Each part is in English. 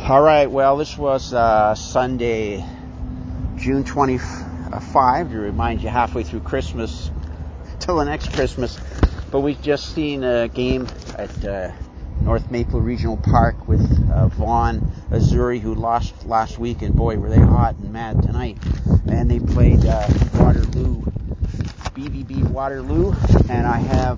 All right, well, this was Sunday, June 25, to remind you halfway through Christmas till the next Christmas. But we've just seen a game at North Maple Regional Park with Vaughan Azzurri, who lost last week, and boy, were they hot and mad tonight. And they played Waterloo, BVB Waterloo, and I have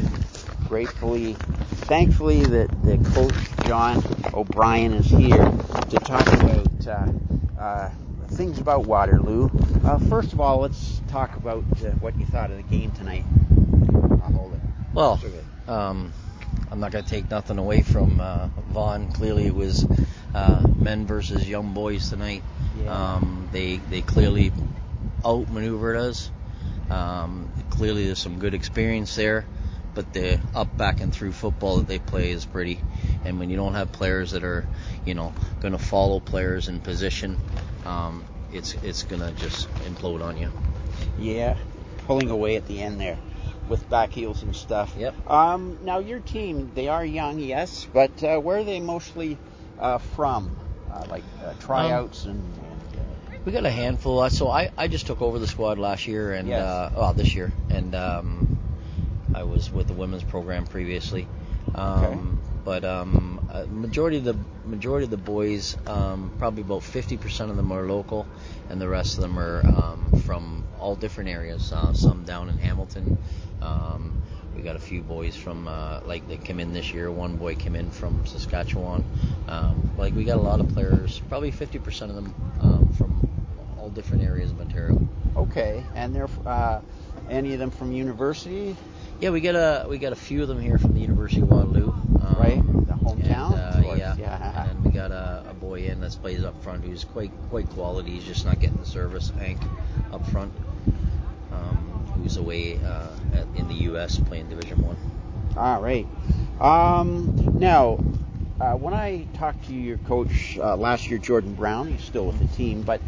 thankfully that the coach John O'Brien is here to talk about things about Waterloo. First of all, let's talk about what you thought of the game tonight. I'll hold it. Well, I'm not going to take nothing away from Vaughan. Clearly, it was men versus young boys tonight. Yeah. They clearly outmaneuvered us. Clearly, there's some good experience there. But the up, back, and through football that they play is pretty. And when you don't have players that are, going to follow players in position, it's going to just implode on you. Yeah, pulling away at the end there with back heels and stuff. Yep. Now, your team, they are young, yes, but where are they mostly from? Tryouts and we got a handful. So I just took over the squad last year and yes. This year, and I was with the women's program previously. Okay. But majority of the boys, probably about 50% of them are local, and the rest of them are from all different areas. Some down in Hamilton. We got a few boys from that came in this year. One boy came in from Saskatchewan. We got a lot of players. Probably 50% of them from all different areas of Ontario. Okay, and they're any of them from university? Yeah, we got a few of them here from the University of Waterloo. Right, the hometown. And, and we got a boy in that plays up front who's quite quality. He's just not getting the service. Hank up front, who's away in the U.S. playing Division One. All right. Now, when I talked to your coach last year, Jordan Brown, he's still with the team, but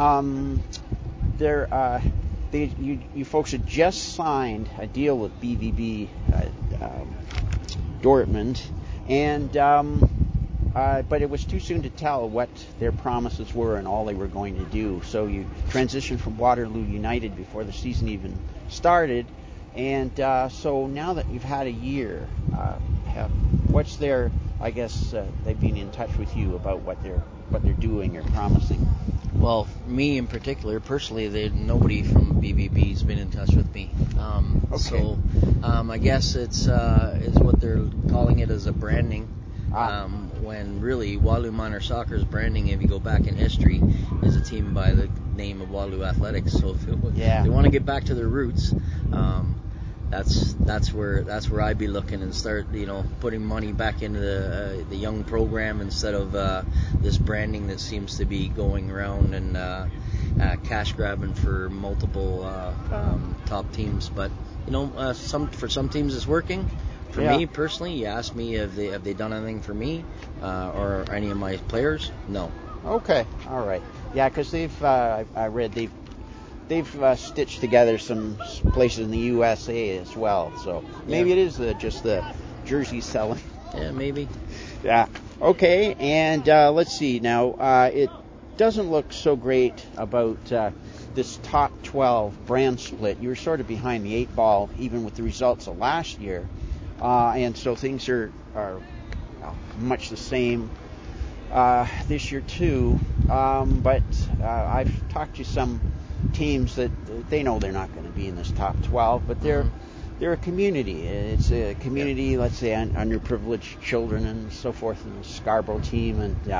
you folks had just signed a deal with BVB Dortmund, and but it was too soon to tell what their promises were and all they were going to do. So you transitioned from Waterloo United before the season even started, and so now that you've had a year, what's their? I guess they've been in touch with you about what they're doing or promising. Well, me in particular, personally, nobody from BVB's been in touch with me. Okay. So I guess it's what they're calling it as a branding. When really Waterloo Minor Soccer's branding, if you go back in history, is a team by the name of Waterloo Athletics. So if they want to get back to their roots, that's where I'd be looking and start putting money back into the young program instead of this branding that seems to be going around and cash grabbing for multiple top teams. But for some teams it's working. For me personally, you asked me have they done anything for me or any of my players? No. Okay, all right. Yeah, because I read they've stitched together some places in the USA as well. So maybe it is just the jersey selling. Yeah, maybe. Yeah. Okay, and let's see. Now, it doesn't look so great about this top 12 brand split. You were sort of behind the eight ball, even with the results of last year. And so things are much the same this year too. But I've talked to some teams that they know they're not going to be in this top 12, but they're a community. It's a community, let's say, underprivileged children and so forth in the Scarborough team,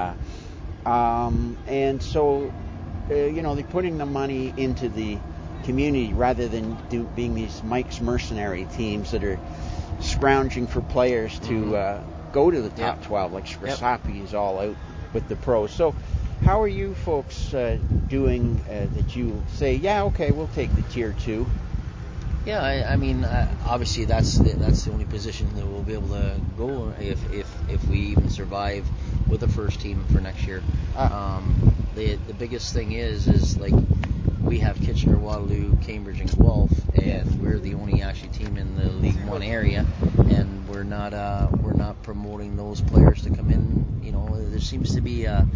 and so they're putting the money into the community rather than being these Mike's mercenary teams that are scrounging for players to go to the top 12, like Scrisapi is all out with the pros. So how are you folks doing that you say, we'll take the tier 2? Yeah, I mean, obviously that's the only position that we'll be able to go if we even survive with the first team for next year. The biggest thing is like we have Kitchener, Waterloo, Cambridge, and Guelph, and we're the only actually team in the League One area, and we're not promoting those players to come in. You know, there seems to be a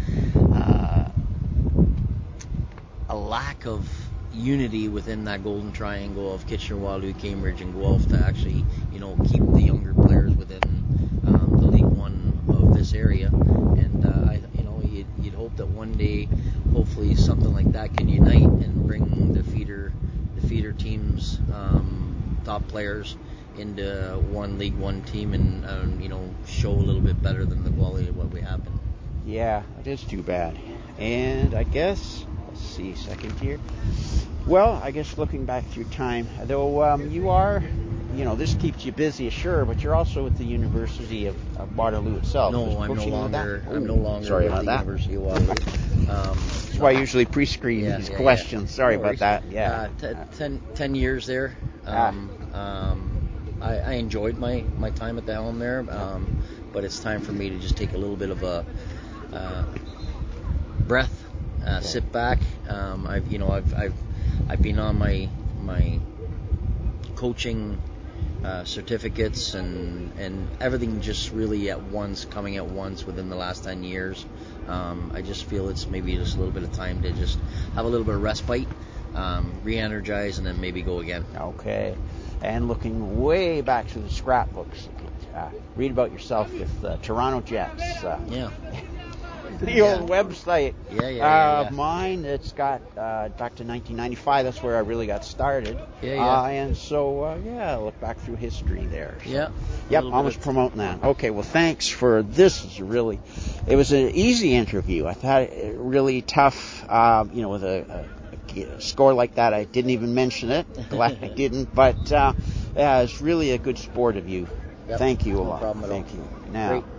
lack of unity within that golden triangle of Kitchener-Waterloo, Cambridge, and Guelph to actually, you know, keep the younger players within the League One of this area. And you'd hope that one day, hopefully, something like that can unite and bring the feeder teams, top players, into one League One team, and show a little bit better than the quality of what we have been. Yeah, it is too bad. And I guess, let's see, second here. Well, I guess looking back through time, though you are, this keeps you busy, sure, but you're also at the University of Waterloo itself. No, I'm no longer with the University of Waterloo. That's why I usually pre-screen these questions. Sorry about that. Yeah. 10 years there. I enjoyed my time at the helm there, but it's time for me to just take a little bit of a breath, sit back. I've been on my coaching certificates and everything just really coming at once within the last 10 years. I just feel it's maybe just a little bit of time to just have a little bit of respite, re-energize, and then maybe go again. Okay. And looking way back through the scrapbooks, you could read about yourself with Toronto Jets. The old website of mine, it's got back to 1995. That's where I really got started. And so, look back through history there. So, yep, almost promoting that. Okay, well, thanks for this. It was an easy interview. I thought it really tough, with a score like that. I didn't even mention it. Glad I didn't. But, it's really a good sport of you. Yep. Thank you a lot. No problem at all. Thank you. Now. Great.